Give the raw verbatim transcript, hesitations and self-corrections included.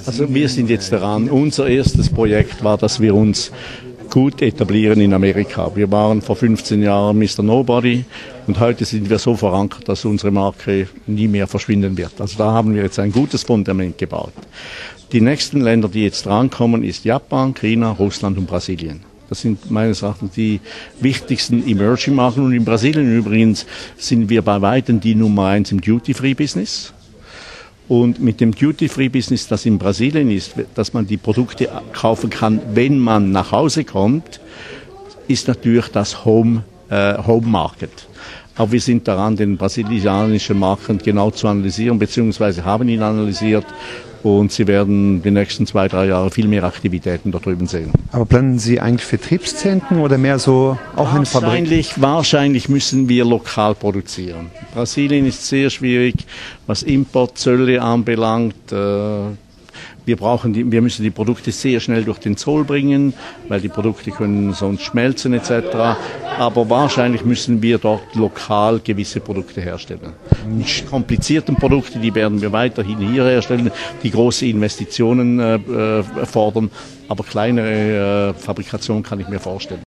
Also wir sind jetzt daran. Unser erstes Projekt war, dass wir uns gut etablieren in Amerika. Wir waren vor fünfzehn Jahren Mister Nobody und heute sind wir so verankert, dass unsere Marke nie mehr verschwinden wird. Also da haben wir jetzt ein gutes Fundament gebaut. Die nächsten Länder, die jetzt drankommen, ist Japan, China, Russland und Brasilien. Das sind meines Erachtens die wichtigsten Emerging-Marken. Und in Brasilien übrigens sind wir bei weitem die Nummer eins im Duty-Free-Business. Und mit dem Duty-Free-Business, das in Brasilien ist, dass man die Produkte kaufen kann, wenn man nach Hause kommt, ist natürlich das Home, äh, Home Market. Aber wir sind daran, den brasilianischen Markt genau zu analysieren, beziehungsweise haben ihn analysiert. Und Sie werden die nächsten zwei, drei Jahre viel mehr Aktivitäten da drüben sehen. Aber planen Sie eigentlich Vertriebszentren oder mehr so auch eine Fabrik? Wahrscheinlich, wahrscheinlich müssen wir lokal produzieren. Brasilien ist sehr schwierig, was Importzölle anbelangt. Wir brauchen die, wir müssen die Produkte sehr schnell durch den Zoll bringen, weil die Produkte können sonst schmelzen et cetera. Aber wahrscheinlich müssen wir dort lokal gewisse Produkte herstellen. Die komplizierten Produkte, die werden wir weiterhin hier herstellen, die große Investitionen äh, fordern. Aber kleinere äh, Fabrikation kann ich mir vorstellen.